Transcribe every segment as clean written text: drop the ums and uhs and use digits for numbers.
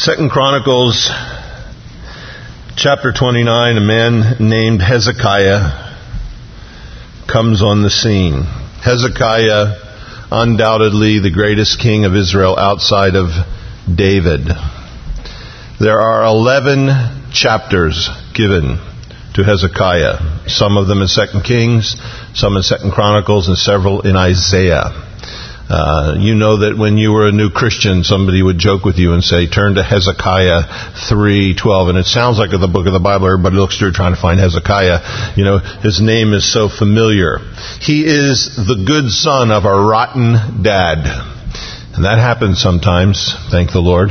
2 Chronicles chapter 29, a man named Hezekiah comes on the scene. Hezekiah, undoubtedly the greatest king of Israel outside of David. There are 11 chapters given to Hezekiah. Some of them in 2 Kings, some in 2 Chronicles, and several in Isaiah. You know that when you were a new Christian, somebody would joke with you and say, turn to Hezekiah 3:12. And it sounds like the book of the Bible. Everybody looks through trying to find Hezekiah. You know, his name is so familiar. He is the good son of a rotten dad. And that happens sometimes, thank the Lord.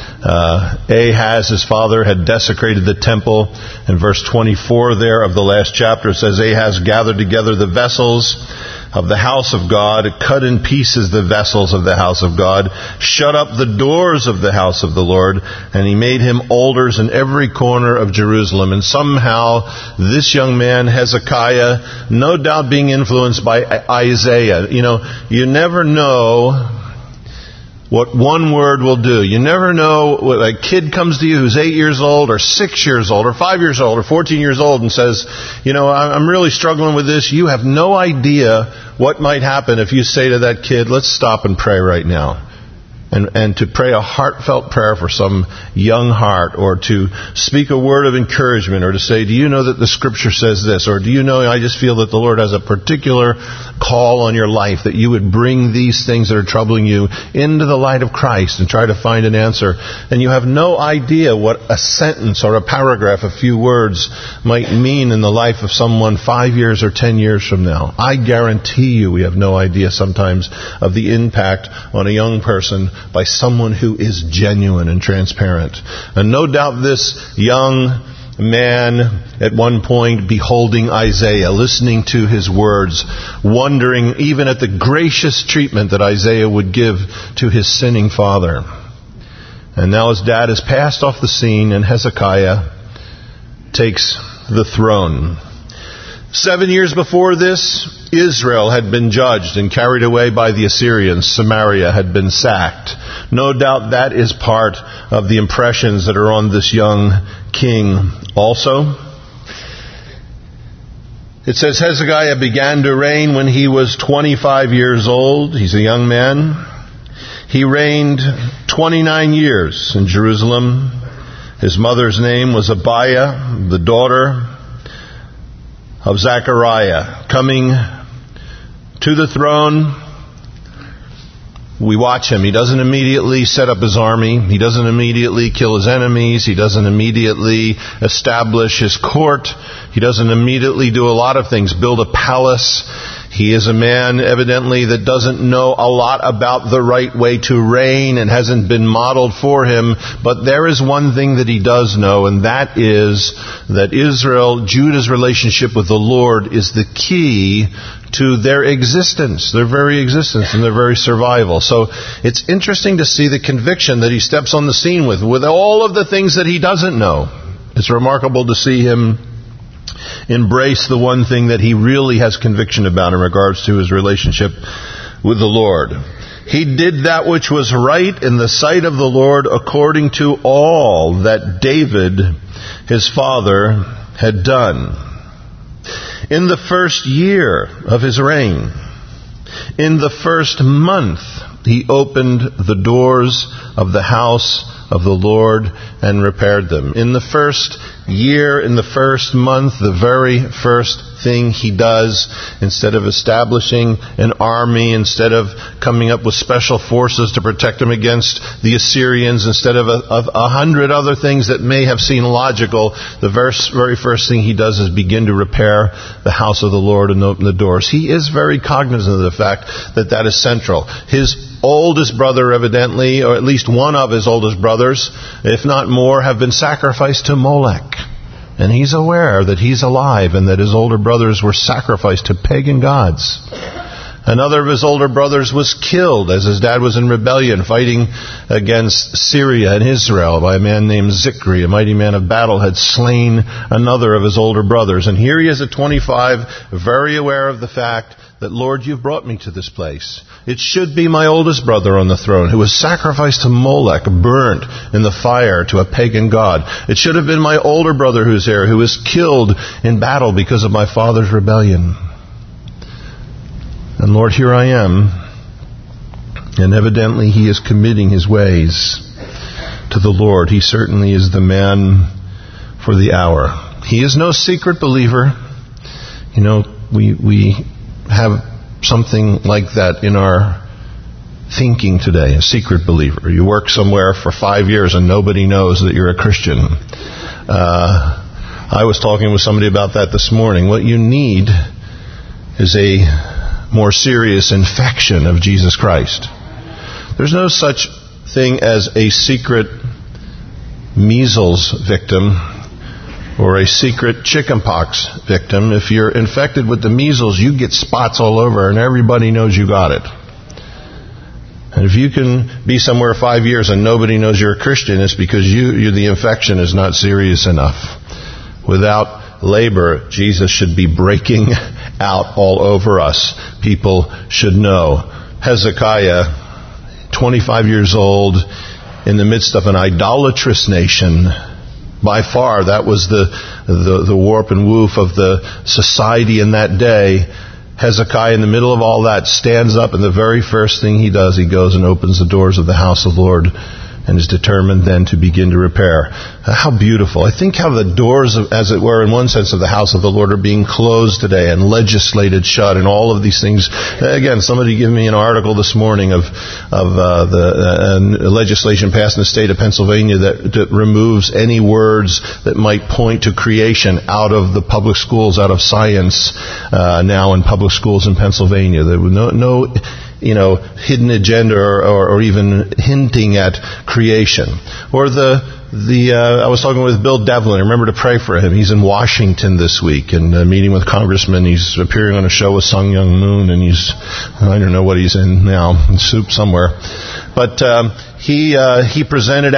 Ahaz, his father, had desecrated the temple. In verse 24 there of the last chapter, it says, Ahaz gathered together the vessels of the house of God, cut in pieces the vessels of the house of God, shut up the doors of the house of the Lord, and he made him altars in every corner of Jerusalem. And somehow this young man, Hezekiah, no doubt being influenced by Isaiah. You know, you never know what one word will do. You never know what a kid comes to you who's 8 years old or 6 years old or 5 years old or 14 years old and says, you know, I'm really struggling with this. You have no idea what might happen if you say to that kid, let's stop and pray right now. And to pray a heartfelt prayer for some young heart, or to speak a word of encouragement, or to say, do you know that the Scripture says this? Or do you know, I just feel that the Lord has a particular call on your life, that you would bring these things that are troubling you into the light of Christ and try to find an answer. And you have no idea what a sentence or a paragraph, a few words, might mean in the life of someone 5 years or 10 years from now. I guarantee you we have no idea sometimes of the impact on a young person by someone who is genuine and transparent. And no doubt this young man at one point beholding Isaiah, listening to his words, wondering even at the gracious treatment that Isaiah would give to his sinning father. And now his dad has passed off the scene, and Hezekiah takes the throne. 7 years before this, Israel had been judged and carried away by the Assyrians. Samaria had been sacked. No doubt that is part of the impressions that are on this young king also. It says Hezekiah began to reign when he was 25 years old. He's a young man. He reigned 29 years in Jerusalem. His mother's name was Abiah, the daughter of Zechariah. Coming to the throne, we watch him. He doesn't immediately set up his army. He doesn't immediately kill his enemies. He doesn't immediately establish his court. He doesn't immediately do a lot of things, build a palace. He is a man, evidently, that doesn't know a lot about the right way to reign and hasn't been modeled for him. But there is one thing that he does know, and that is that Israel, Judah's relationship with the Lord, is the key to their existence, their very existence and their very survival. So it's interesting to see the conviction that he steps on the scene with all of the things that he doesn't know. It's remarkable to see him embrace the one thing that he really has conviction about in regards to his relationship with the Lord. He did that which was right in the sight of the Lord, according to all that David, his father, had done. In the first year of his reign, in the first month, he opened the doors of the house of the Lord and repaired them. In the first year, in the first month, the very first thing he does, instead of establishing an army, instead of coming up with special forces to protect him against the Assyrians, instead of 100 other things that may have seemed logical, the very first thing he does is begin to repair the house of the Lord and open the doors. He is very cognizant of the fact that that is central. His oldest brother, evidently, or at least one of his oldest brothers, if not more, have been sacrificed to Molech. And he's aware that he's alive and that his older brothers were sacrificed to pagan gods. Another of his older brothers was killed as his dad was in rebellion, fighting against Syria and Israel by a man named Zikri. A mighty man of battle had slain another of his older brothers. And here he is at 25, very aware of the fact that, Lord, you've brought me to this place. It should be my oldest brother on the throne who was sacrificed to Molech, burnt in the fire to a pagan god. It should have been my older brother who's here, who was killed in battle because of my father's rebellion. And Lord, here I am. And evidently he is committing his ways to the Lord. He certainly is the man for the hour. He is no secret believer. You know, we have something like that in our thinking today, a secret believer. You work somewhere for 5 years and nobody knows that you're a Christian. I was talking with somebody about that this morning. What you need is a more serious infection of Jesus Christ. There's no such thing as a secret measles victim or a secret chickenpox victim. If you're infected with the measles, you get spots all over and everybody knows you got it. And if you can be somewhere 5 years and nobody knows you're a Christian, it's because the infection is not serious enough. Without labor, Jesus should be breaking out all over us. People should know. Hezekiah, 25 years old, in the midst of an idolatrous nation. By far, that was the warp and woof of the society in that day. Hezekiah, in the middle of all that, stands up, and the very first thing he does, he goes and opens the doors of the house of the Lord and is determined then to begin to repair. How beautiful. I think how the doors, as it were, in one sense, of the house of the Lord are being closed today and legislated shut and all of these things. Again, somebody gave me an article this morning of the legislation passed in the state of Pennsylvania that removes any words that might point to creation out of the public schools, out of science, now in public schools in Pennsylvania. There was no hidden agenda or even hinting at creation. Or I was talking with Bill Devlin. Remember to pray for him. He's in Washington this week and meeting with congressmen. He's appearing on a show with Sung Young Moon, and I don't know what he's in now, in soup somewhere. But he presented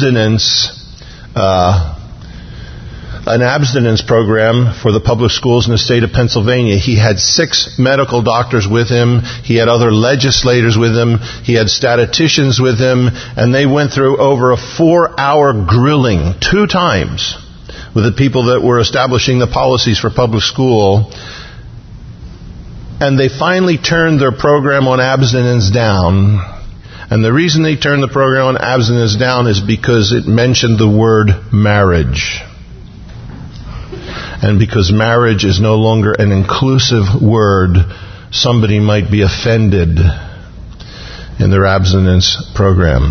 an abstinence program for the public schools in the state of Pennsylvania. He had 6 medical doctors with him. He had other legislators with him. He had statisticians with him. And they went through over a 4-hour grilling 2 times with the people that were establishing the policies for public school. And they finally turned their program on abstinence down. And the reason they turned the program on abstinence down is because it mentioned the word marriage. And because marriage is no longer an inclusive word, somebody might be offended in their abstinence program.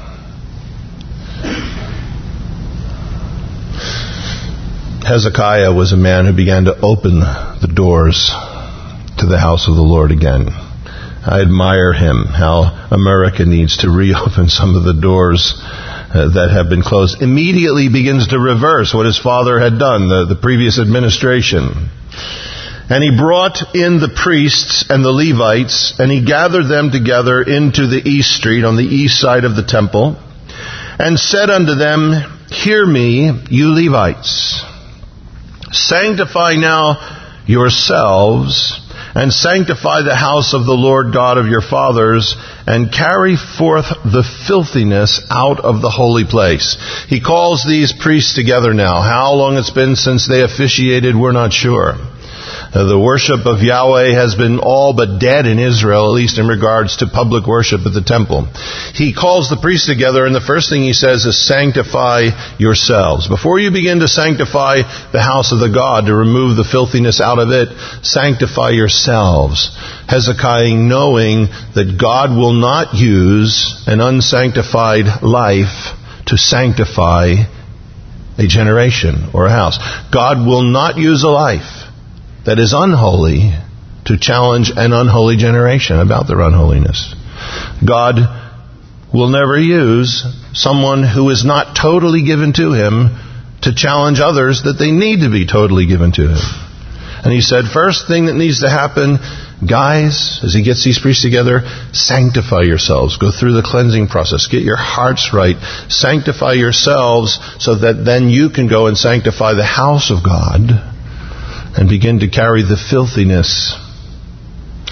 Hezekiah was a man who began to open the doors to the house of the Lord again. I admire him, how America needs to reopen some of the doors that have been closed. Immediately begins to reverse what his father had done, the previous administration. And he brought in the priests and the Levites, and he gathered them together into the east street on the east side of the temple, and said unto them, Hear me, you Levites. Sanctify now yourselves, and sanctify the house of the Lord God of your fathers, and carry forth the filthiness out of the holy place. He calls these priests together now. How long it's been since they officiated, we're not sure. The worship of Yahweh has been all but dead in Israel, at least in regards to public worship at the temple. He calls the priests together, and the first thing he says is, sanctify yourselves. Before you begin to sanctify the house of the God, to remove the filthiness out of it, sanctify yourselves. Hezekiah, knowing that God will not use an unsanctified life to sanctify a generation or a house. God will not use a life that is unholy to challenge an unholy generation about their unholiness. God will never use someone who is not totally given to him to challenge others that they need to be totally given to him. And he said, first thing that needs to happen, guys, as he gets these priests together, sanctify yourselves. Go through the cleansing process. Get your hearts right. Sanctify yourselves so that then you can go and sanctify the house of God and begin to carry the filthiness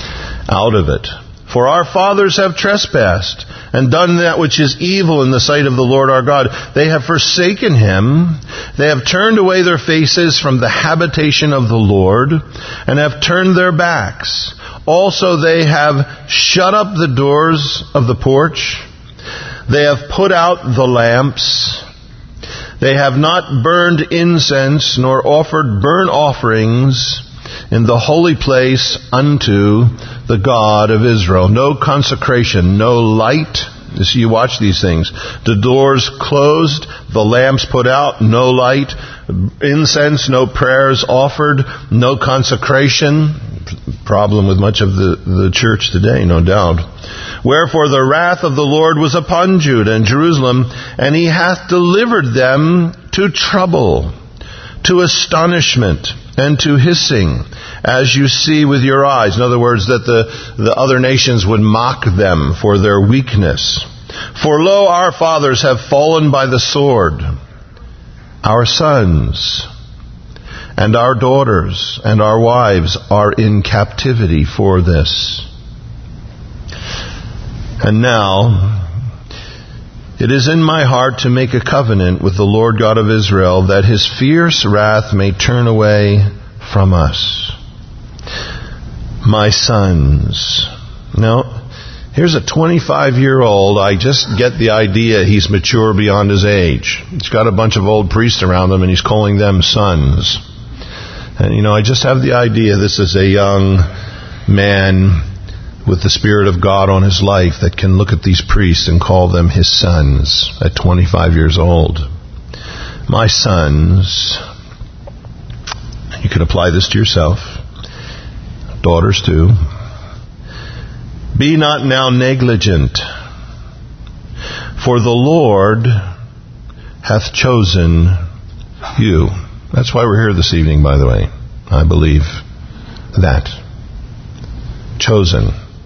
out of it. For our fathers have trespassed and done that which is evil in the sight of the Lord our God. They have forsaken Him. They have turned away their faces from the habitation of the Lord and have turned their backs. Also they have shut up the doors of the porch. They have put out the lamps. They have not burned incense nor offered burnt offerings in the holy place unto the God of Israel. No consecration, no light. You watch these things. The doors closed, the lamps put out, no light. Incense, no prayers offered, no consecration. Problem with much of the church today, no doubt. Wherefore the wrath of the Lord was upon Judah and Jerusalem, and He hath delivered them to trouble, to astonishment, and to hissing, as you see with your eyes. In other words, that the other nations would mock them for their weakness. For lo, our fathers have fallen by the sword, our sons and our daughters and our wives are in captivity for this. And now it is in my heart to make a covenant with the Lord God of Israel, that His fierce wrath may turn away from us. My sons. Now, here's a 25-year-old. I just get the idea he's mature beyond his age. He's got a bunch of old priests around him, and he's calling them sons. And, I just have the idea this is a young man with the Spirit of God on his life that can look at these priests and call them his sons at 25 years old. My sons, you can apply this to yourself, daughters too. Be not now negligent, for the Lord hath chosen you. That's why we're here this evening, by the way. I believe that. Chosen.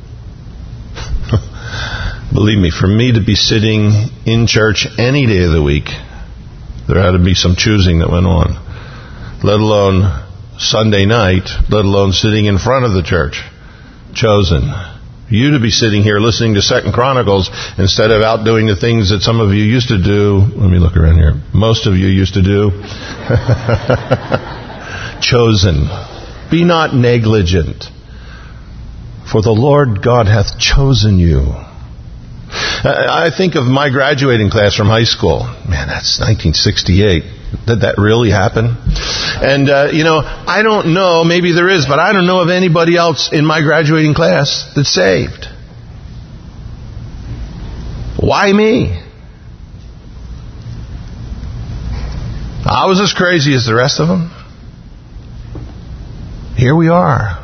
Believe me, for me to be sitting in church any day of the week, there had to be some choosing that went on. Let alone Sunday night, let alone sitting in front of the church. Chosen. You to be sitting here listening to 2 Chronicles instead of out doing the things that some of you used to do. Let me look around here. Most of you used to do. Chosen. Be not negligent, for the Lord God hath chosen you. I think of my graduating class from high school. Man, that's 1968. Did that really happen? And, I don't know, maybe there is, but I don't know of anybody else in my graduating class that's saved. Why me? I was as crazy as the rest of them. Here we are.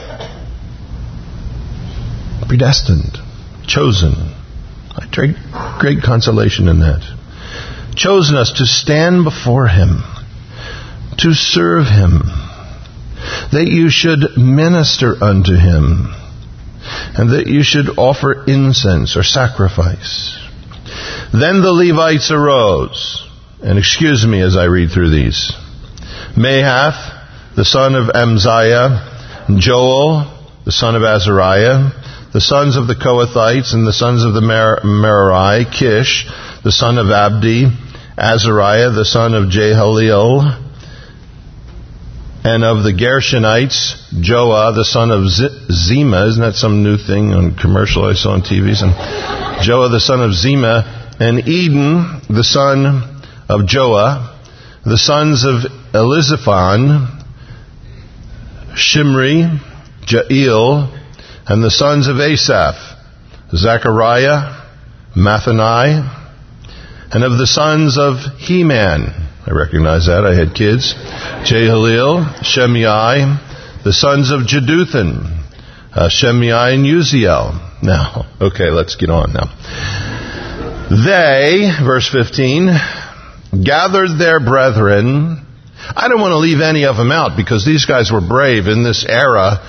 Predestined. Chosen. I take great consolation in that. Chosen us to stand before Him, to serve Him, that you should minister unto Him, and that you should offer incense or sacrifice. Then the Levites arose, and excuse me as I read through these. Mahath, the son of Amziah, Joel, the son of Azariah, the sons of the Kohathites and the sons of the Merari, Kish, the son of Abdi, Azariah, the son of Jehaleel, and of the Gershonites, Joah, the son of Zima. Isn't that some new thing on commercial I saw on TV? Joah, the son of Zima, and Eden, the son of Joah, the sons of Elizaphan, Shimri, Jael, and the sons of Asaph, Zechariah, Mathani, and of the sons of Heman, I recognize that, I had kids, Jehaleel, Shemai, the sons of Jeduthun, Shemai and Uziel. Now, okay, let's get on now. They, verse 15, gathered their brethren. I don't want to leave any of them out because these guys were brave in this era,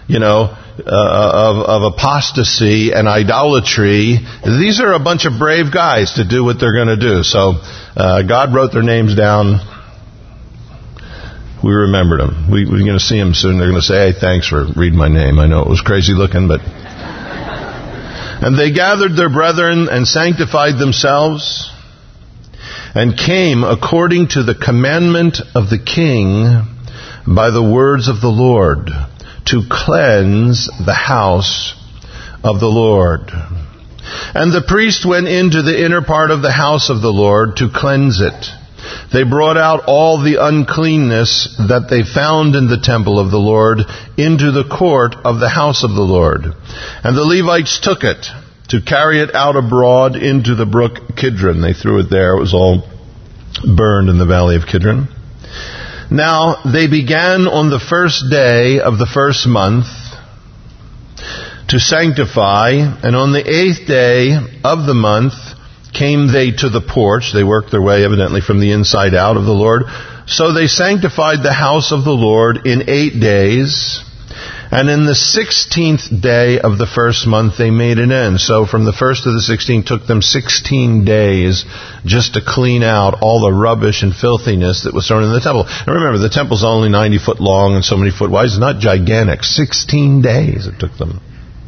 of apostasy and idolatry. These are a bunch of brave guys to do what they're going to do. So God wrote their names down. we remembered them. We're going to see them soon. They're going to say, hey, thanks for reading my name. I know it was crazy looking, but... And they gathered their brethren and sanctified themselves and came according to the commandment of the king by the words of the Lord to cleanse the house of the Lord. And the priest went into the inner part of the house of the Lord to cleanse it. They brought out all the uncleanness that they found in the temple of the Lord into the court of the house of the Lord. And the Levites took it to carry it out abroad into the brook Kidron. They threw it there. It was all burned in the valley of Kidron. Now they began on the first day of the first month to sanctify, and on the 8th day of the month came they to the porch. They worked their way evidently from the inside out of the Lord. So they sanctified the house of the Lord in 8 days. And in the 16th day of the first month they made an end. So from the 1st to the 16th took them 16 days just to clean out all the rubbish and filthiness that was thrown in the temple. And remember, the temple's only 90 foot long and so many foot wide. It's not gigantic. 16 days it took them.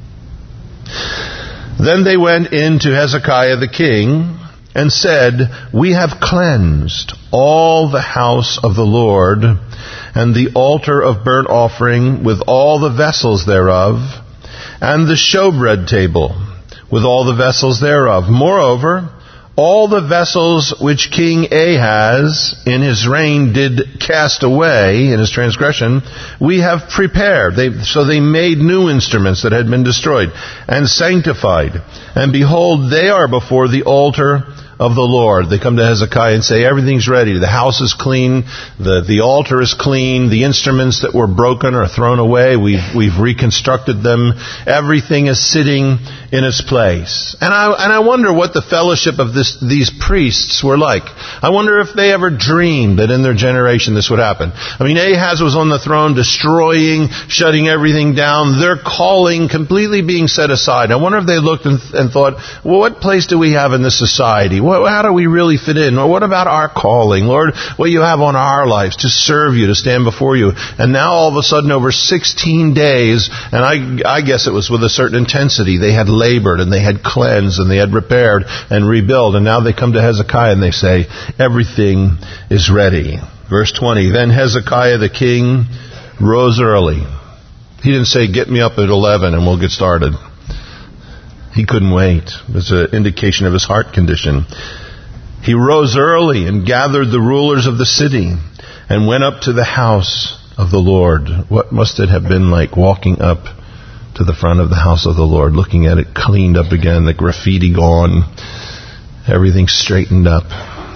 Then they went in to Hezekiah the king and said, we have cleansed all the house of the Lord and the altar of burnt offering with all the vessels thereof, and the showbread table with all the vessels thereof. Moreover, all the vessels which King Ahaz in his reign did cast away in his transgression, we have prepared. So they made new instruments that had been destroyed and sanctified. And behold, they are before the altar of the Lord. They come to Hezekiah and say, everything's ready. The house is clean. The altar is clean. The instruments that were broken are thrown away. We've reconstructed them. Everything is sitting in its place. And I wonder what the fellowship of these priests were like. I wonder if they ever dreamed that in their generation this would happen. I mean, Ahaz was on the throne destroying, shutting everything down. Their calling completely being set aside. I wonder if they looked and thought, well, what place do we have in this society? How do we really fit in? Or what about our calling? Lord, what you have on our lives to serve you, to stand before you. And now all of a sudden over 16 days, and I guess it was with a certain intensity, they had labored and they had cleansed and they had repaired and rebuilt. And now they come to Hezekiah and they say, everything is ready. Verse 20, then Hezekiah the king rose early. He didn't say, get me up at 11 and we'll get started. He couldn't wait. It's an indication of his heart condition. He rose early and gathered the rulers of the city and went up to the house of the Lord. What must it have been like walking up to the front of the house of the Lord, looking at it cleaned up again, the graffiti gone, everything straightened up.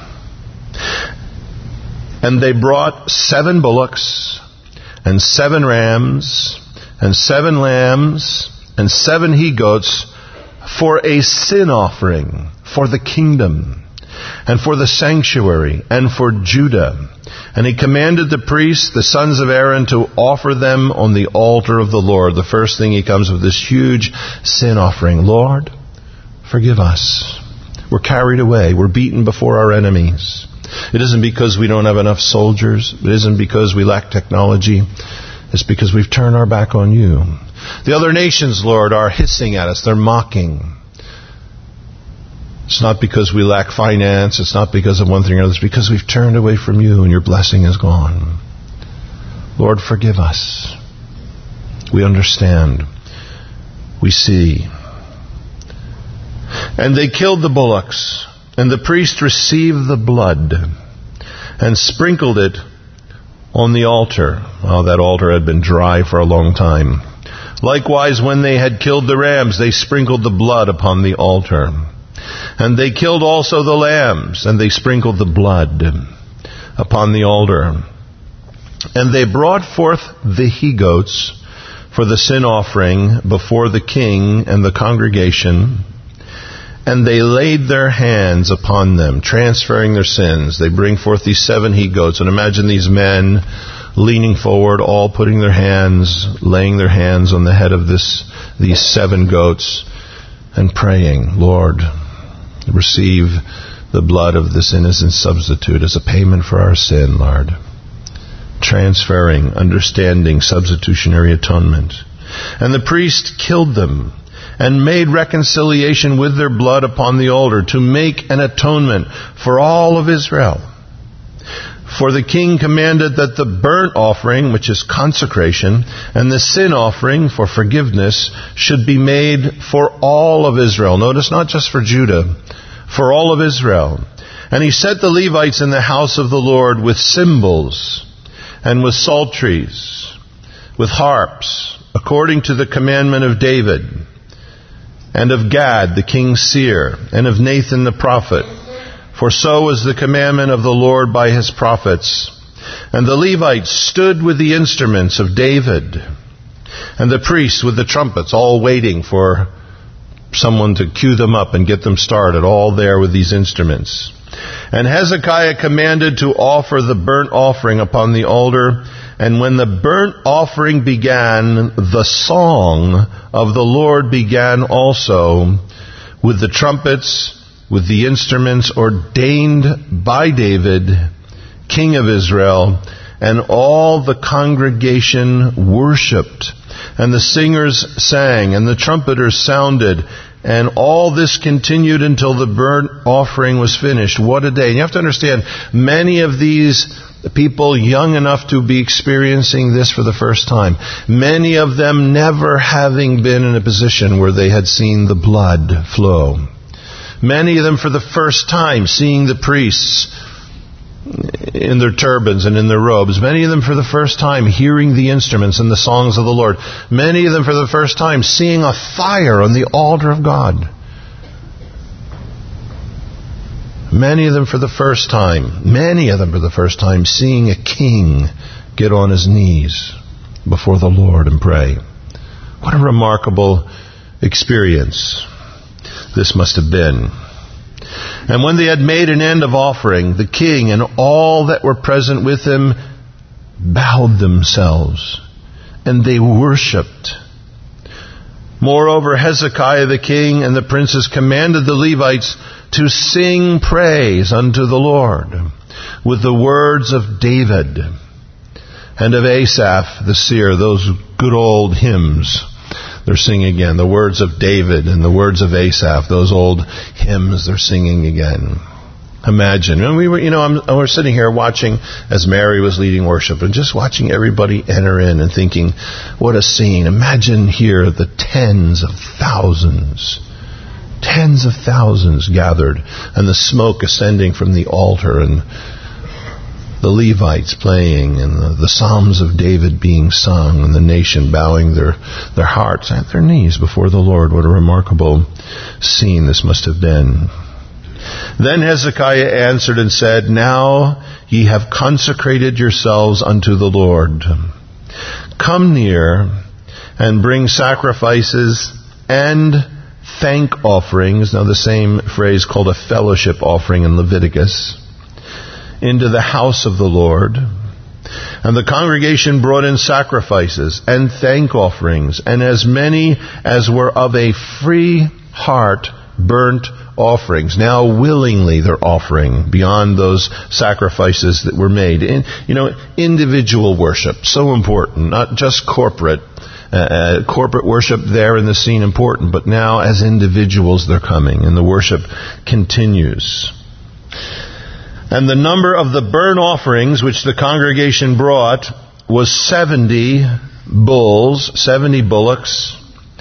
And they brought 7 bullocks and 7 rams and 7 lambs and 7 he-goats for a sin offering for the kingdom and for the sanctuary and for Judah. And he commanded the priests, the sons of Aaron, to offer them on the altar of the Lord. The first thing he comes with this huge sin offering. Lord, forgive us. We're carried away. We're beaten before our enemies. It isn't because we don't have enough soldiers. It isn't because we lack technology. It's because we've turned our back on you. The other nations, Lord, are hissing at us. They're mocking. It's not because we lack finance. It's not because of one thing or another. It's because we've turned away from you and your blessing is gone. Lord, forgive us. We understand. We see. And they killed the bullocks, and the priest received the blood and sprinkled it on the altar. Oh, that altar had been dry for a long time. Likewise, when they had killed the rams, they sprinkled the blood upon the altar. And they killed also the lambs, and they sprinkled the blood upon the altar. And they brought forth the he-goats for the sin offering before the king and the congregation. And they laid their hands upon them, transferring their sins. They bring forth these 7 he-goats. And imagine these men leaning forward, all putting their hands, laying their hands on the head of these 7 goats, and praying, Lord, receive the blood of this innocent substitute as a payment for our sin, Lord. transferring, understanding, substitutionary atonement. And the priest killed them and made reconciliation with their blood upon the altar to make an atonement for all of Israel. For the king commanded that the burnt offering, which is consecration, and the sin offering for forgiveness should be made for all of Israel. Notice, not just for Judah, for all of Israel. And he set the Levites in the house of the Lord with cymbals and with psalteries, with harps, according to the commandment of David, and of Gad the king's seer, and of Nathan the prophet. For so was the commandment of the Lord by his prophets. And the Levites stood with the instruments of David, and the priests with the trumpets, all waiting for someone to cue them up and get them started, all there with these instruments. And Hezekiah commanded to offer the burnt offering upon the altar. And when the burnt offering began, the song of the Lord began also, with the trumpets, with the instruments ordained by David, king of Israel. And all the congregation worshipped, and the singers sang, and the trumpeters sounded. And all this continued until the burnt offering was finished. What a day. And you have to understand, many of these people young enough to be experiencing this for the first time, many of them never having been in a position where they had seen the blood flow. Many of them for the first time seeing the priests in their turbans and in their robes. Many of them for the first time hearing the instruments and the songs of the Lord. Many of them for the first time seeing a fire on the altar of God. Many of them for the first time seeing a king get on his knees before the Lord and pray. What a remarkable experience this must have been. And when they had made an end of offering, the king and all that were present with him bowed themselves, and they worshipped. Moreover, Hezekiah the king and the princes commanded the Levites to sing praise unto the Lord with the words of David and of Asaph the seer, those good old hymns. They're singing again. The words of David and the words of Asaph, those old hymns, they're singing again. Imagine. And we're sitting here watching as Mary was leading worship and just watching everybody enter in and thinking, what a scene. Imagine here the tens of thousands gathered, and the smoke ascending from the altar, and the Levites playing, and the Psalms of David being sung, and the nation bowing their hearts at their knees before the Lord. What a remarkable scene this must have been. Then Hezekiah answered and said, Now ye have consecrated yourselves unto the Lord. Come near and bring sacrifices and thank offerings. Now the same phrase called a fellowship offering in Leviticus, into the house of the Lord. And the congregation brought in sacrifices and thank offerings, and as many as were of a free heart burnt offerings. Now willingly they're offering beyond those sacrifices that were made. Individual worship, so important, not just corporate. Corporate worship there in the scene important, but now as individuals they're coming, and the worship continues. And the number of the burnt offerings which the congregation brought was 70 bulls, 70 bullocks,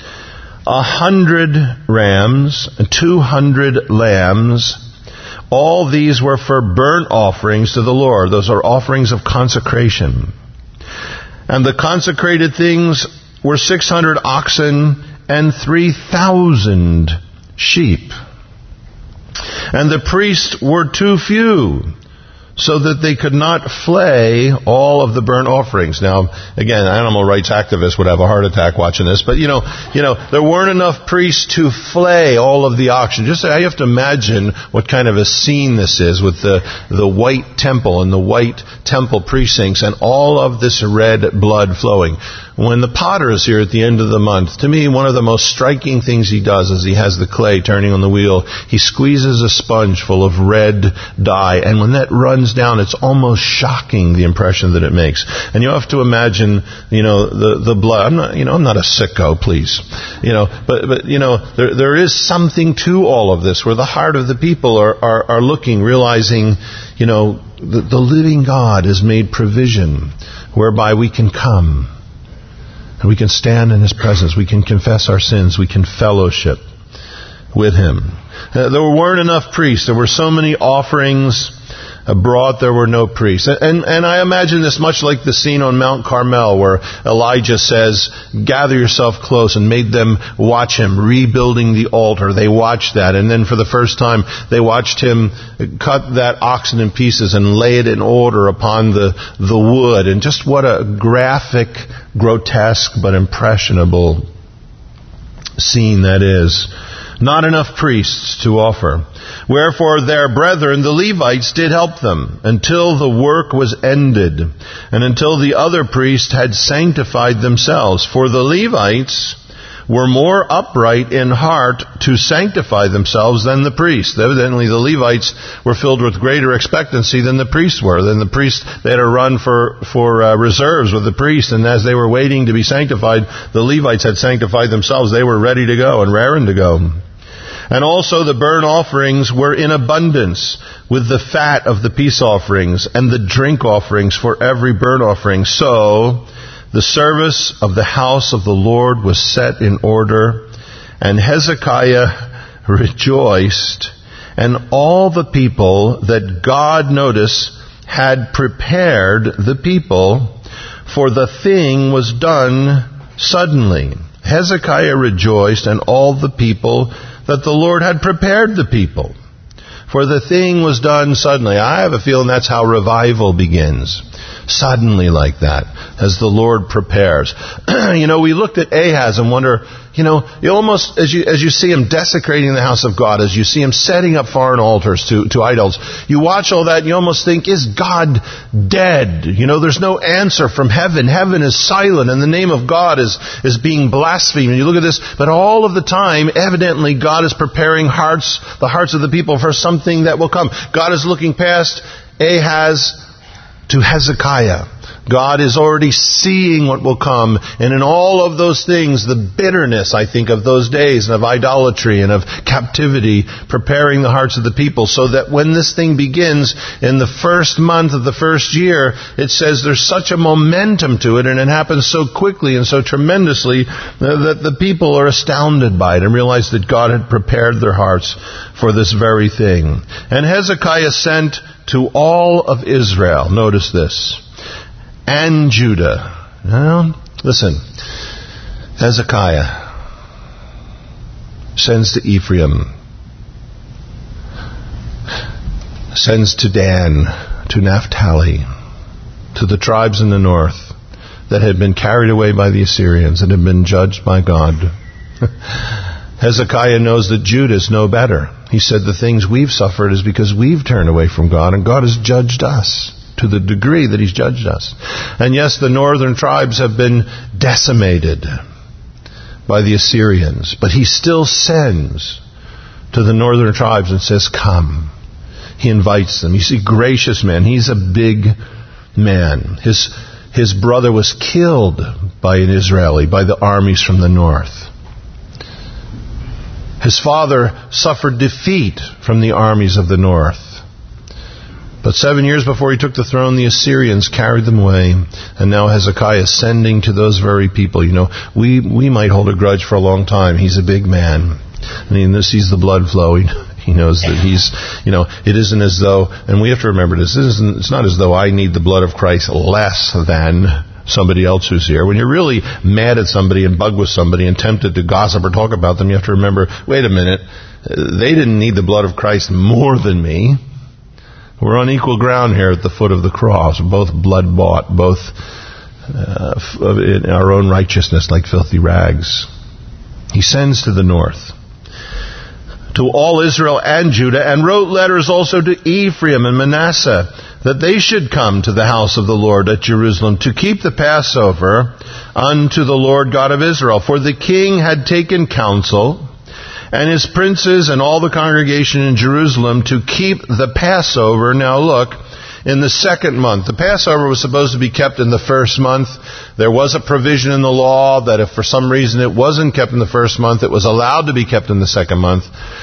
100 rams, 200 lambs. All these were for burnt offerings to the Lord. Those are offerings of consecration. And the consecrated things were 600 oxen and 3,000 sheep. And the priests were too few, so that they could not flay all of the burnt offerings. Now, again, animal rights activists would have a heart attack watching this, but there weren't enough priests to flay all of the oxen. Just you have to imagine what kind of a scene this is with the white temple and the white temple precincts and all of this red blood flowing. when the potter is here at the end of the month, to me, one of the most striking things he does is he has the clay turning on the wheel. He squeezes a sponge full of red dye, and when that runs down, it's almost shocking, the impression that it makes. And you have to imagine, the blood. I'm not a sicko, please. But there is something to all of this, where the heart of the people are looking, realizing, the living God has made provision whereby we can come. And we can stand in His presence. We can confess our sins. We can fellowship with Him. There weren't enough priests. There were so many offerings brought, there were no priests. And I imagine this much like the scene on Mount Carmel where Elijah says, gather yourself close, and made them watch him rebuilding the altar. They watched that. And then for the first time, they watched him cut that oxen in pieces and lay it in order upon the wood. And just what a graphic, grotesque, but impressionable scene that is. Not enough priests to offer. Wherefore their brethren, the Levites, did help them until the work was ended, and until the other priests had sanctified themselves. For the Levites were more upright in heart to sanctify themselves than the priests. Evidently the Levites were filled with greater expectancy than the priests were. Than the priests, they had to run for reserves with the priests, and as they were waiting to be sanctified, the Levites had sanctified themselves. They were ready to go and raring to go. And also the burnt offerings were in abundance, with the fat of the peace offerings and the drink offerings for every burnt offering. So the service of the house of the Lord was set in order, and Hezekiah rejoiced, and all the people that God, notice, had prepared the people, for the thing was done suddenly. Hezekiah rejoiced, and all the people that the Lord had prepared the people, for the thing was done suddenly. I have a feeling that's how revival begins. Suddenly like that, as the Lord prepares. We looked at Ahaz and wonder, you almost, as you see him desecrating the house of God, as you see him setting up foreign altars to idols, you watch all that and you almost think, is God dead? There's no answer from heaven. Heaven is silent and the name of God is being blasphemed. And you look at this, but all of the time, evidently God is preparing the hearts of the people for something that will come. God is looking past Ahaz to Hezekiah. God is already seeing what will come. And in all of those things, the bitterness, I think, of those days and of idolatry and of captivity, preparing the hearts of the people so that when this thing begins in the first month of the first year, it says there's such a momentum to it and it happens so quickly and so tremendously that the people are astounded by it and realize that God had prepared their hearts for this very thing. And Hezekiah sent to all of Israel, notice this, and Judah. Now, listen, Hezekiah sends to Ephraim, sends to Dan, to Naphtali, to the tribes in the north that had been carried away by the Assyrians and had been judged by God. Hezekiah knows that Judah's no better. He said the things we've suffered is because we've turned away from God, and God has judged us to the degree that He's judged us. And yes, the northern tribes have been decimated by the Assyrians, but He still sends to the northern tribes and says, come. He invites them. You see, gracious man. He's a big man. His brother was killed by an Israeli, by the armies from the north. His father suffered defeat from the armies of the north. But 7 years before he took the throne, the Assyrians carried them away. And now Hezekiah is sending to those very people. We might hold a grudge for a long time. He's a big man. And he sees the blood flow. He knows that it isn't as though, and we have to remember this, it's not as though I need the blood of Christ less than somebody else who's here. When you're really mad at somebody and bugged with somebody and tempted to gossip or talk about them, you have to remember, wait a minute, they didn't need the blood of Christ more than me. We're on equal ground here at the foot of the cross, both blood bought, both in our own righteousness like filthy rags. He sends to the north. to all Israel and Judah, and wrote letters also to Ephraim and Manasseh, that they should come to the house of the Lord at Jerusalem to keep the Passover unto the Lord God of Israel. For the king had taken counsel, and his princes and all the congregation in Jerusalem, to keep the Passover. Now look, in the second month. The Passover was supposed to be kept in the first month. There was a provision in the law that if for some reason it wasn't kept in the first month, it was allowed to be kept in the second month.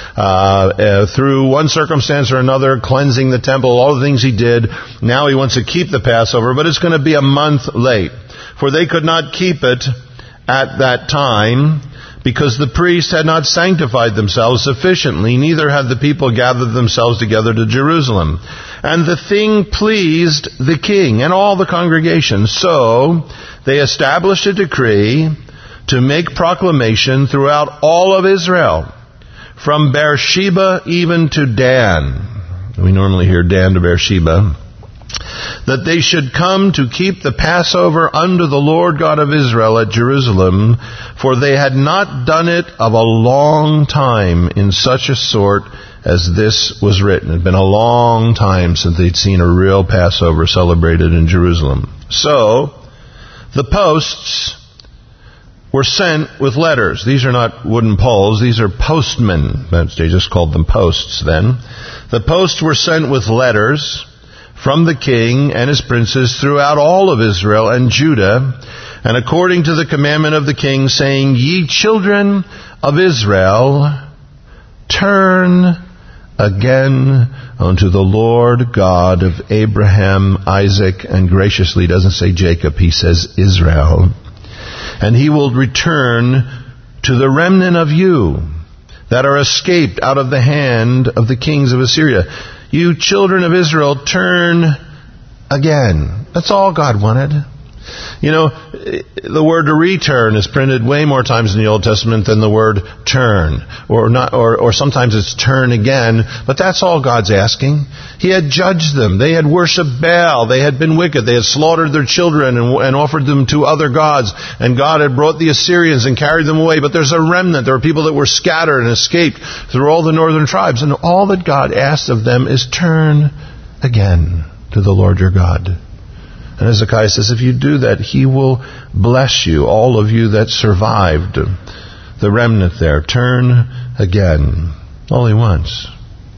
Through one circumstance or another, cleansing the temple, all the things he did. Now he wants to keep the Passover, but it's going to be a month late. For they could not keep it at that time, because the priests had not sanctified themselves sufficiently, neither had the people gathered themselves together to Jerusalem. And the thing pleased the king and all the congregation. So they established a decree to make proclamation throughout all of Israel, from Beersheba even to Dan. We normally hear Dan to Beersheba. That they should come to keep the Passover unto the Lord God of Israel at Jerusalem, for they had not done it of a long time in such a sort as this was written. It had been a long time since they'd seen a real Passover celebrated in Jerusalem. So, the posts were sent with letters. These are not wooden poles, these are postmen. They just called them posts then. The posts were sent with letters from the king and his princes throughout all of Israel and Judah, and according to the commandment of the king, saying, Ye children of Israel, turn again unto the Lord God of Abraham, Isaac, and graciously doesn't say Jacob, he says Israel. And he will return to the remnant of you that are escaped out of the hand of the kings of Assyria. You children of Israel, turn again. That's all God wanted. You know, the word to return is printed way more times in the Old Testament than the word turn. Or sometimes it's turn again. But that's all God's asking. He had judged them. They had worshipped Baal. They had been wicked. They had slaughtered their children and offered them to other gods. And God had brought the Assyrians and carried them away. But there's a remnant. There are people that were scattered and escaped through all the northern tribes. And all that God asked of them is turn again to the Lord your God. And Hezekiah says, if you do that, He will bless you, all of you that survived, the remnant there. Turn again. Only once.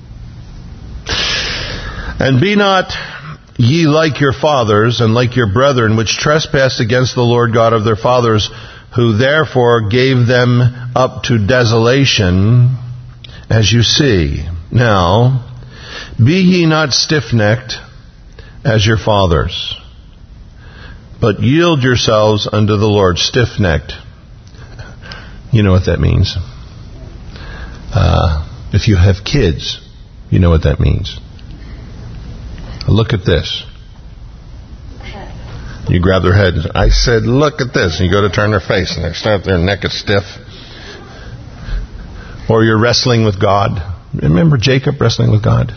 And be not ye like your fathers and like your brethren, which trespassed against the Lord God of their fathers, who therefore gave them up to desolation, as you see. Now, be ye not stiff-necked as your fathers, but yield yourselves unto the Lord. Stiff-necked. You know what that means. If you have kids, you know what that means. Look at this. You grab their head and I said, look at this. And you go to turn their face and they start their neck is stiff. Or you're wrestling with God. Remember Jacob wrestling with God?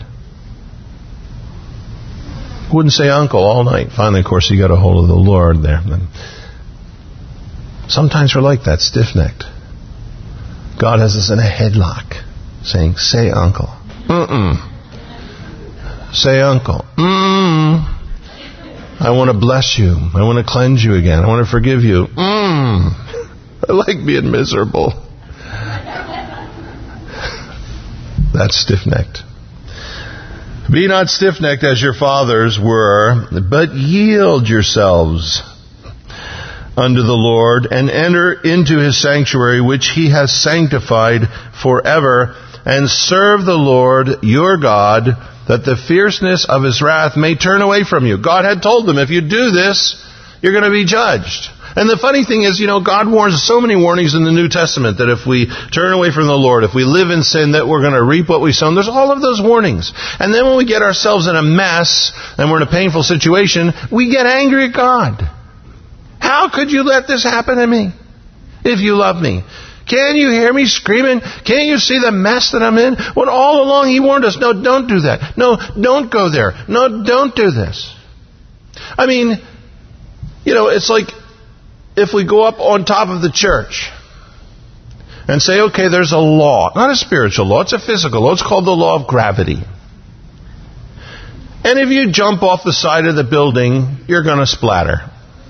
Wouldn't say uncle all night. Finally, of course, he got a hold of the Lord there. Sometimes we're like that, stiff-necked. God has us in a headlock, saying, say uncle. Say uncle. I want to bless you. I want to cleanse you again. I want to forgive you. I like being miserable. That's stiff-necked. Be not stiff-necked as your fathers were, but yield yourselves unto the Lord, and enter into His sanctuary, which He has sanctified forever, and serve the Lord your God, that the fierceness of His wrath may turn away from you. God had told them, if you do this, you're going to be judged. And the funny thing is, God warns so many warnings in the New Testament that if we turn away from the Lord, if we live in sin, that we're going to reap what we sow. There's all of those warnings. And then when we get ourselves in a mess and we're in a painful situation, we get angry at God. How could you let this happen to me if you love me? Can you hear me screaming? Can't you see the mess that I'm in? When all along He warned us, no, don't do that. No, don't go there. No, don't do this. I mean, it's like, if we go up on top of the church, and say, okay, there's a law. Not a spiritual law, it's a physical law. It's called the law of gravity. And if you jump off the side of the building, you're going to splatter.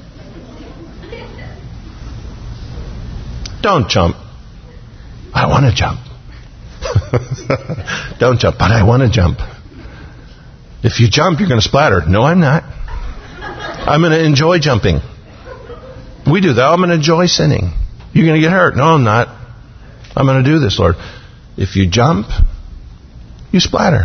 Don't jump. I want to jump. Don't jump, but I want to jump. If you jump, you're going to splatter. No, I'm not. I'm going to enjoy jumping. We do that. I'm going to enjoy sinning. You're going to get hurt. No, I'm not. I'm going to do this, Lord. If you jump, you splatter.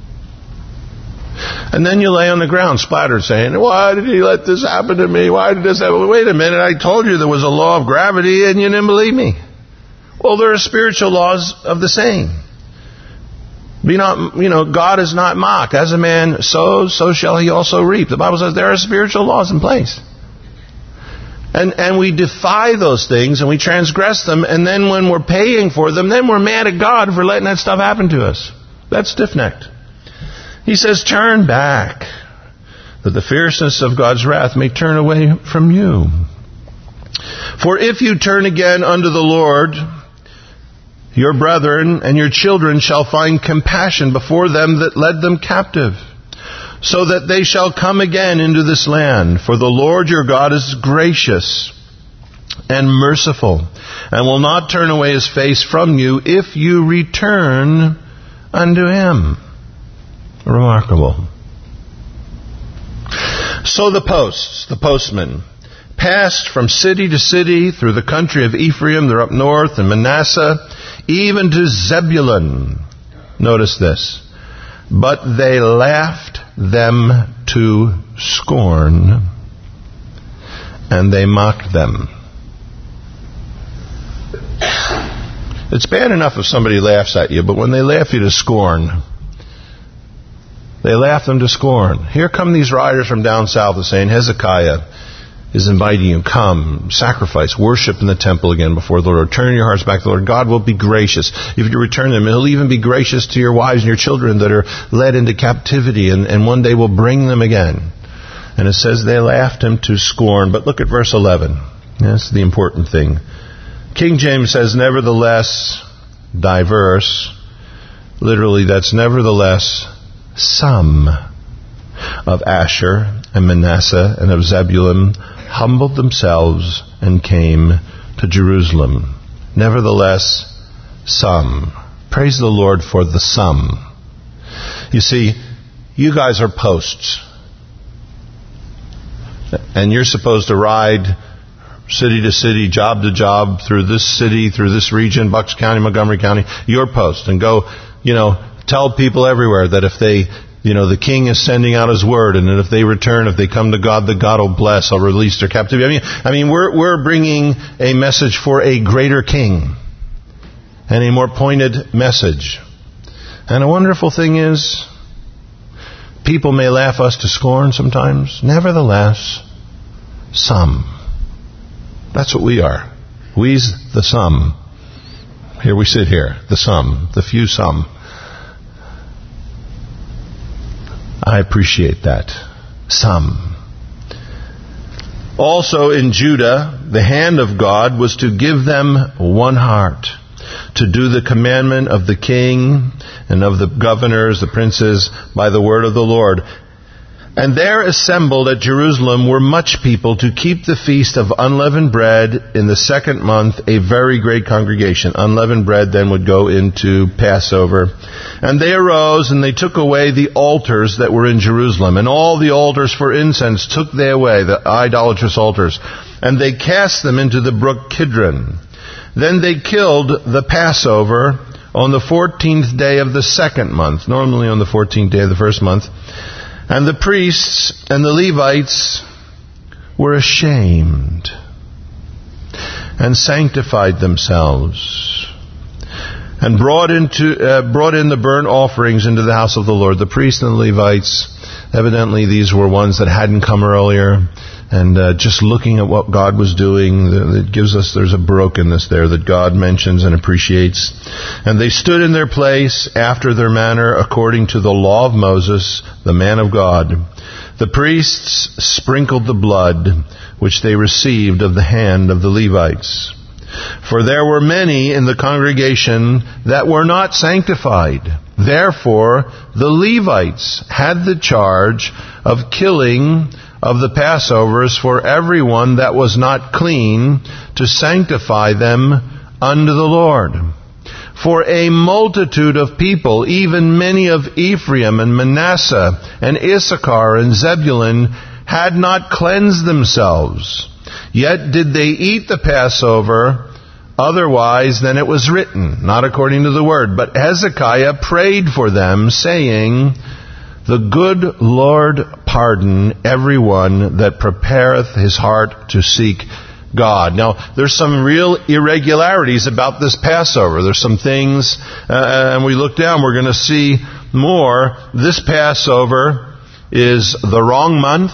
And then you lay on the ground, splattered, saying, why did he let this happen to me? Why did this happen? Wait a minute, I told you there was a law of gravity and you didn't believe me. Well, there are spiritual laws of the same. Be not, God is not mocked. As a man sows, so shall he also reap. The Bible says there are spiritual laws in place. And we defy those things and we transgress them, and then when we're paying for them, then we're mad at God for letting that stuff happen to us. That's stiff-necked. He says, turn back, that the fierceness of God's wrath may turn away from you. For if you turn again unto the Lord, your brethren and your children shall find compassion before them that led them captive, so that they shall come again into this land. For the Lord your God is gracious and merciful, and will not turn away his face from you if you return unto him. Remarkable. So the postmen, passed from city to city through the country of Ephraim, they're up north, and Manasseh, even to Zebulun. Notice this. But they laughed them to scorn, and they mocked them. It's bad enough if somebody laughs at you, but when they laugh you to scorn, they laugh them to scorn. Here come these riders from down south saying, Hezekiah is inviting you, come, sacrifice, worship in the temple again before the Lord. Turn your hearts back to the Lord. God will be gracious. If you return them, He'll even be gracious to your wives and your children that are led into captivity, and one day will bring them again. And it says they laughed him to scorn. But look at verse 11. That's the important thing. King James says, nevertheless, diverse. Literally, that's nevertheless, some of Asher and Manasseh and of Zebulun humbled themselves and came to Jerusalem. Nevertheless, some. Praise the Lord for the some. You see, you guys are posts. And you're supposed to ride city to city, job to job, through this city, through this region, Bucks County, Montgomery County, your post, and go, tell people everywhere that if they, the king is sending out his word, and that if they return, if they come to God, that God will bless, will release their captivity. I mean, we're bringing a message for a greater king, and a more pointed message. And a wonderful thing is, people may laugh us to scorn sometimes. Nevertheless, some. That's what we are. We's the some. Here we sit here, the some, the few some. I appreciate that. Some. Also in Judah, the hand of God was to give them one heart, to do the commandment of the king and of the governors, the princes, by the word of the Lord. And there assembled at Jerusalem were much people to keep the feast of unleavened bread in the second month, a very great congregation. Unleavened bread then would go into Passover. And they arose and they took away the altars that were in Jerusalem. And all the altars for incense took they away, the idolatrous altars. And they cast them into the brook Kidron. Then they killed the Passover on the 14th day of the second month, normally on the 14th day of the first month. And the priests and the Levites were ashamed and sanctified themselves and brought in the burnt offerings into the house of the Lord. The priests and the Levites, evidently these were ones that hadn't come earlier. And just looking at what God was doing, it gives us, there's a brokenness there that God mentions and appreciates. And they stood in their place after their manner according to the law of Moses, the man of God. The priests sprinkled the blood which they received of the hand of the Levites. For there were many in the congregation that were not sanctified. Therefore, the Levites had the charge of killing of the Passovers for everyone that was not clean, to sanctify them unto the Lord. For a multitude of people, even many of Ephraim and Manasseh and Issachar and Zebulun, had not cleansed themselves. Yet did they eat the Passover otherwise than it was written, not according to the word. But Hezekiah prayed for them, saying, The good Lord pardon everyone that prepareth his heart to seek God. Now, there's some real irregularities about this Passover. There's some things, and we look down, we're going to see more. This Passover is the wrong month.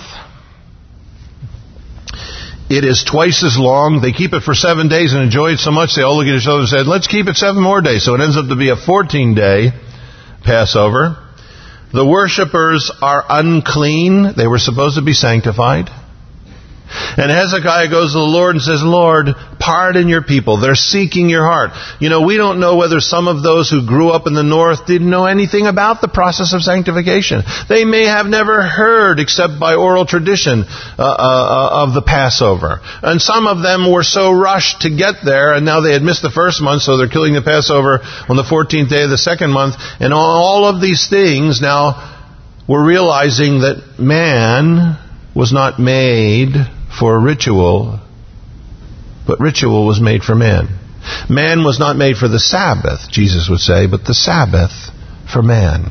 It is twice as long. They keep it for 7 days and enjoy it so much they all look at each other and say, let's keep it 7 more days. So it ends up to be a 14-day Passover. The worshipers are unclean. They were supposed to be sanctified. And Hezekiah goes to the Lord and says, Lord, pardon your people. They're seeking your heart. You know, we don't know whether some of those who grew up in the north didn't know anything about the process of sanctification. They may have never heard, except by oral tradition, of the Passover. And some of them were so rushed to get there, and now they had missed the first month, so they're killing the Passover on the 14th day of the second month. And all of these things now, we're realizing that man was not made for ritual, but ritual was made for man. Man was not made for the Sabbath, Jesus would say, but the Sabbath for man.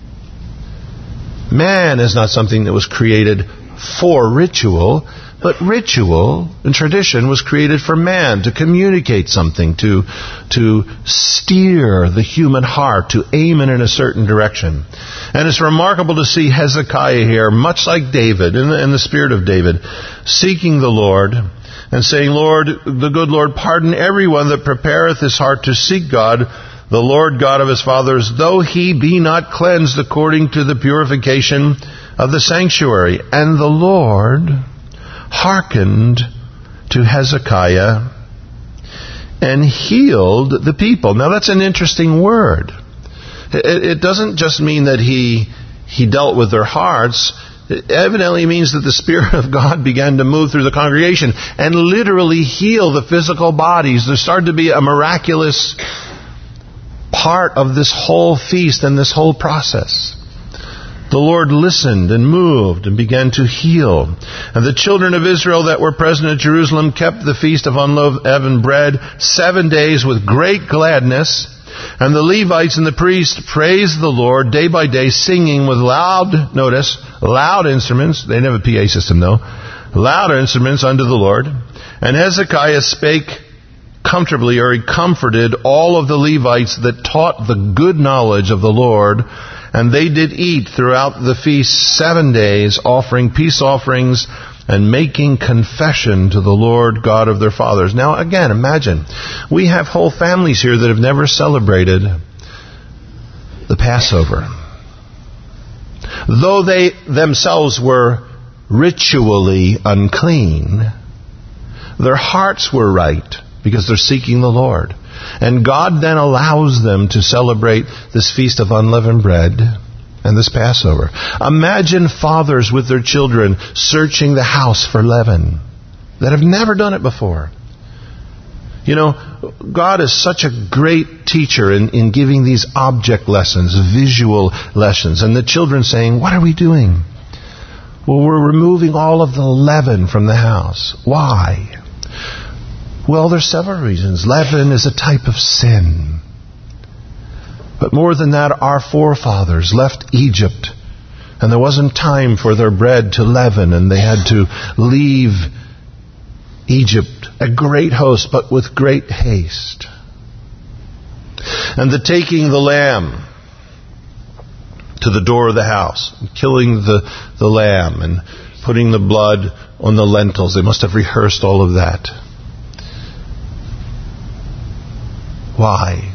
Man is not something that was created for ritual, but ritual and tradition was created for man, to communicate something, to steer the human heart, to aim it in a certain direction. And it's remarkable to see Hezekiah here, much like David, in the spirit of David, seeking the Lord and saying, Lord, the good Lord, pardon everyone that prepareth his heart to seek God, the Lord God of his fathers, though he be not cleansed according to the purification of the sanctuary. And the Lord hearkened to Hezekiah and healed the people. Now that's an interesting word. It doesn't just mean that he dealt with their hearts. It evidently means that the Spirit of God began to move through the congregation and literally heal the physical bodies. There started to be a miraculous part of this whole feast and this whole process. The Lord listened and moved and began to heal. And the children of Israel that were present at Jerusalem kept the feast of unleavened bread 7 days with great gladness. And the Levites and the priests praised the Lord day by day, singing with loud instruments. They didn't have a PA system though. Loud instruments unto the Lord. And Hezekiah spake comfortably, or he comforted all of the Levites that taught the good knowledge of the Lord. And they did eat throughout the feast 7 days, offering peace offerings and making confession to the Lord God of their fathers. Now again, imagine, we have whole families here that have never celebrated the Passover. Though they themselves were ritually unclean, their hearts were right because they're seeking the Lord. And God then allows them to celebrate this feast of unleavened bread and this Passover. Imagine fathers with their children searching the house for leaven that have never done it before. You know, God is such a great teacher in giving these object lessons, visual lessons. And the children saying, what are we doing? Well, we're removing all of the leaven from the house. Why? Well, there's several reasons. Leaven is a type of sin. But more than that, our forefathers left Egypt, and there wasn't time for their bread to leaven, and they had to leave Egypt, a great host, but with great haste. And the taking the lamb to the door of the house, and killing the lamb, and putting the blood on the lentils. They must have rehearsed all of that. Why?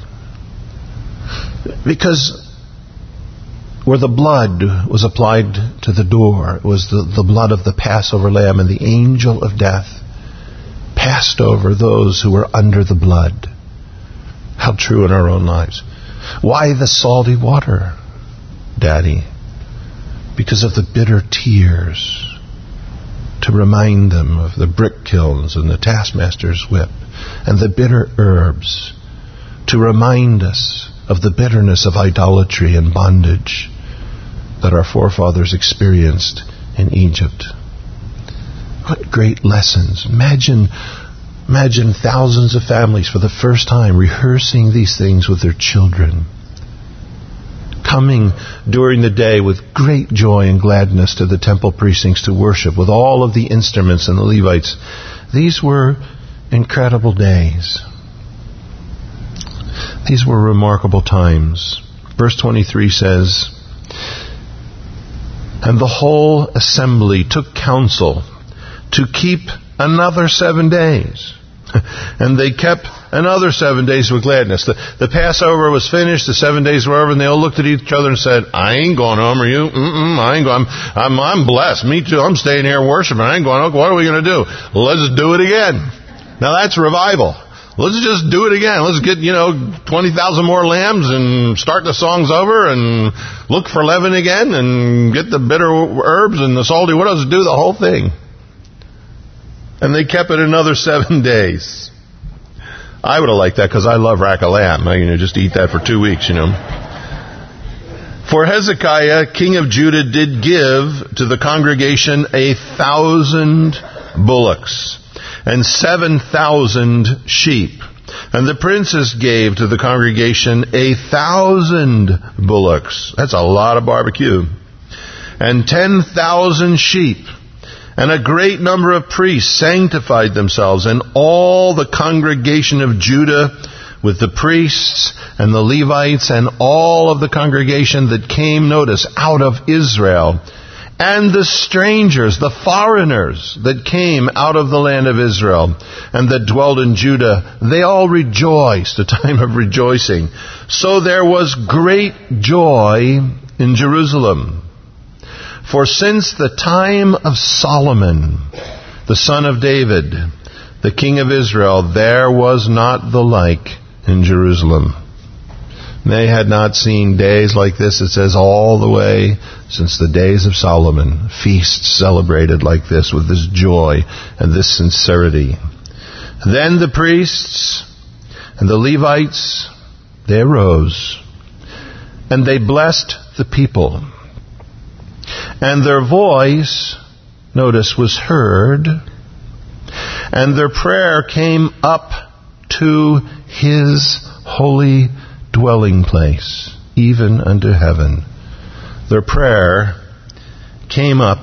Because where the blood was applied to the door, it was the blood of the Passover lamb, and the angel of death passed over those who were under the blood. How true in our own lives. Why the salty water, Daddy? Because of the bitter tears, to remind them of the brick kilns and the taskmaster's whip, and the bitter herbs, to remind us of the bitterness of idolatry and bondage that our forefathers experienced in Egypt. What great lessons. Imagine thousands of families for the first time rehearsing these things with their children, coming during the day with great joy and gladness to the temple precincts to worship with all of the instruments and the Levites. These were incredible days. These were remarkable times. Verse 23 says, "And the whole assembly took counsel to keep another 7 days. And they kept another 7 days with gladness." The Passover was finished, the 7 days were over, and they all looked at each other and said, "I ain't going home, are you? I ain't going. I'm blessed. Me too. I'm staying here worshiping. I ain't going home. What are we going to do? Let's do it again." Now that's revival. Let's just do it again. Let's get, 20,000 more lambs and start the songs over and look for leaven again and get the bitter herbs and the salty. What else? Do the whole thing. And they kept it another 7 days. I would have liked that because I love rack of lamb. Just eat that for 2 weeks, For Hezekiah, king of Judah, did give to the congregation 1,000 bullocks and 7,000 sheep. And the princes gave to the congregation 1,000 bullocks. That's a lot of barbecue. And 10,000 sheep. And a great number of priests sanctified themselves, and all the congregation of Judah with the priests and the Levites and all of the congregation that came, notice, out of Israel, and the strangers, the foreigners that came out of the land of Israel and that dwelled in Judah, they all rejoiced, a time of rejoicing. So there was great joy in Jerusalem. For since the time of Solomon, the son of David, the king of Israel, there was not the like in Jerusalem. They had not seen days like this, it says, all the way since the days of Solomon. Feasts celebrated like this with this joy and this sincerity. Then the priests and the Levites, they arose, and they blessed the people. And their voice, notice, was heard, and their prayer came up to His holy dwelling place, even unto heaven. Their prayer came up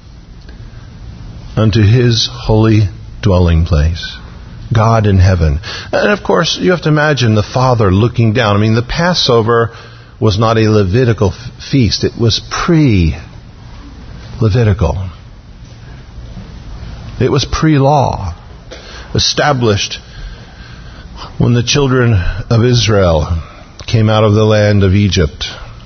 unto His holy dwelling place, God in heaven. And of course, you have to imagine the Father looking down. The Passover was not a Levitical feast. It was pre-Levitical. It was pre-law, established when the children of Israel came out of the land of Egypt.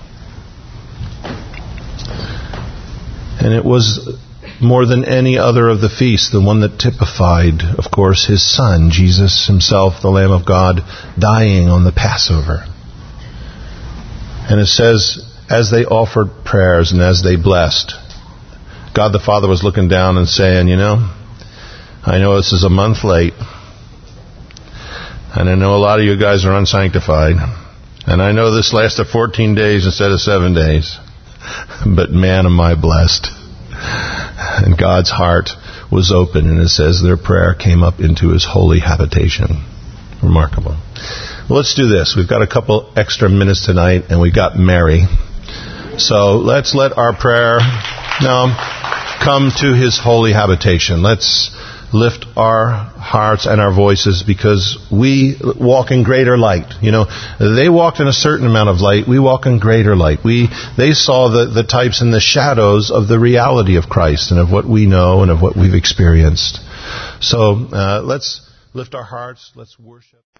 And it was more than any other of the feasts, the one that typified, of course, His Son, Jesus Himself, the Lamb of God, dying on the Passover. And it says, as they offered prayers and as they blessed, God the Father was looking down and saying, I know this is a month late. And I know a lot of you guys are unsanctified. And I know this lasted 14 days instead of 7 days. But man, am I blessed. And God's heart was open, and it says their prayer came up into His holy habitation. Remarkable. Well, let's do this. We've got a couple extra minutes tonight, and we've got Mary. So let's let our prayer now come to His holy habitation. Let's lift our hearts and our voices, because we walk in greater light. They walked in a certain amount of light. We walk in greater light. They saw the types and the shadows of the reality of Christ and of what we know and of what we've experienced. So let's lift our hearts. Let's worship.